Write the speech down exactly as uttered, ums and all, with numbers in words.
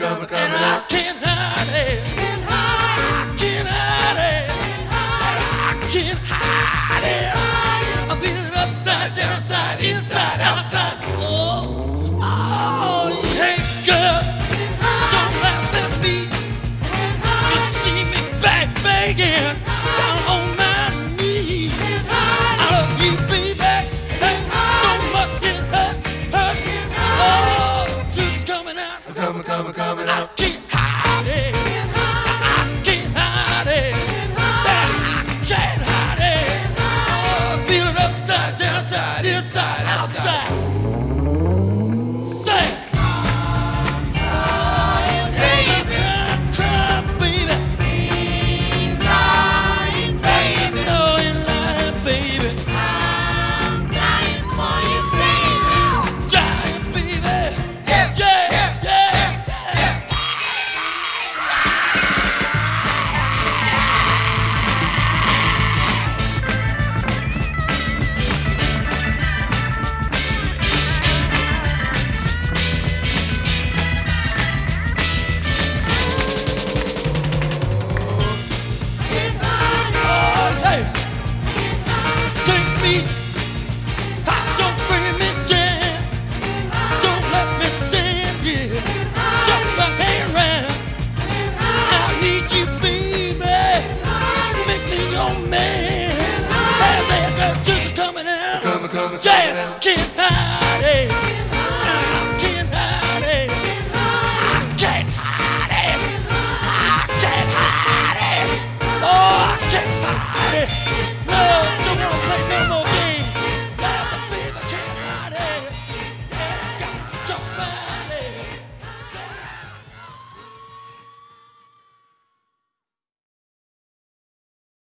coming, coming And I out. can't hide it. I can't hide it. I can't hide it. I feel it upside down, side, inside, outside. Oh, oh, hey girl, don't laugh at me. You see me back begging down on my knees. I love you, baby. Hey, so much it hurts, hurts. Oh, truth's coming out. Coming, coming, coming I out. can't